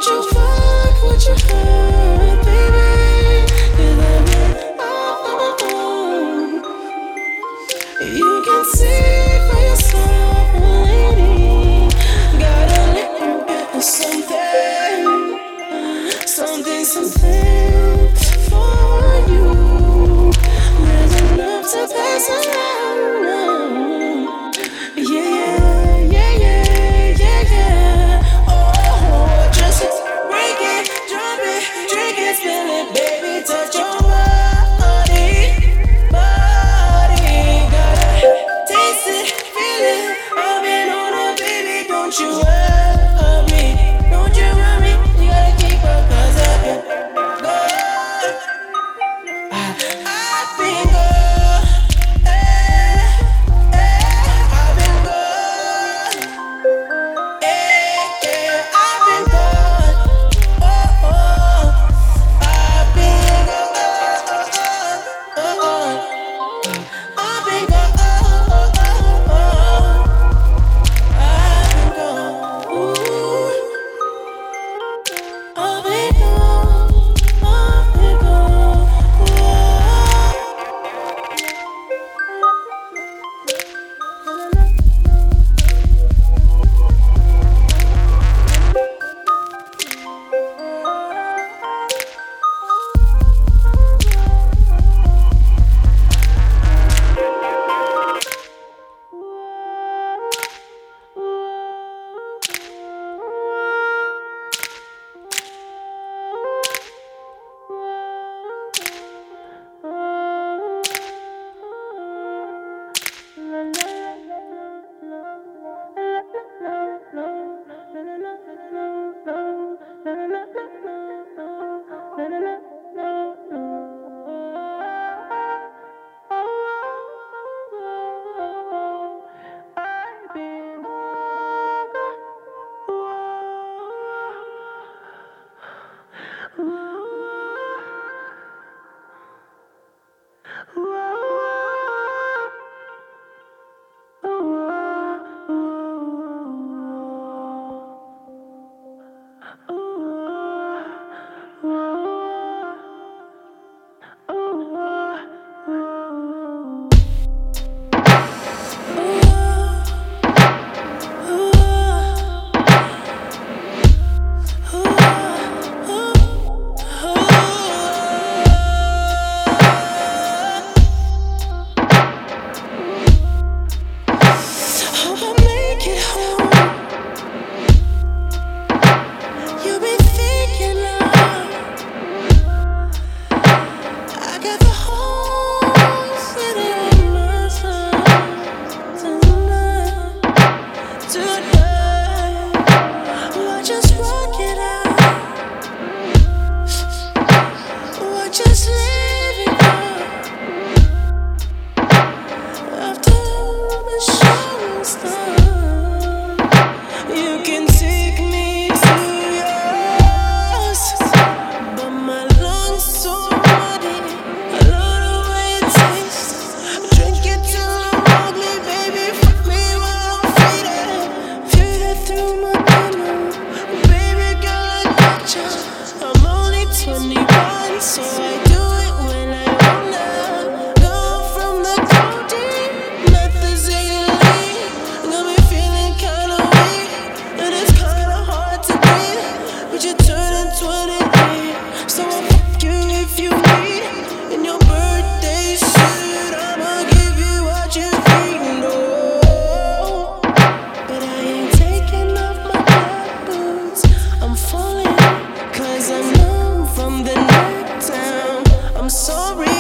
you fuck what you heard, baby? 'Cause I've been you can see for yourself, lady. Gotta let you get something for you. There's enough to pass around. Yeah. Oh, just break it, drop it, drink it, spill it, baby. Touch your body. Gotta taste it, feel it. I've been on it, baby. Don't you worry, you gotta keep up, 'cause I've been good. I've been good. I've been good. I've been good. I've been good. I've been good. Just live it up after the show's done. You can take me to yours, but my lungs so muddy. I love the way it tastes. Drink it till I'm ugly, baby. Fuck me while I'm faded. Feel it through my venom, baby girl, I gotcha. I'm only 21, so I do it when I wanna. Go from the codeine, methazine. Got me feeling kinda weak, and it's kinda hard to breathe. But you're turning 28, so I'll fuck you if you need. In your birthday suit, I'ma give you what you need. No, but I ain't taking off my black boots. I'm falling, 'cause I'm numb from the neck down. I'm sorry.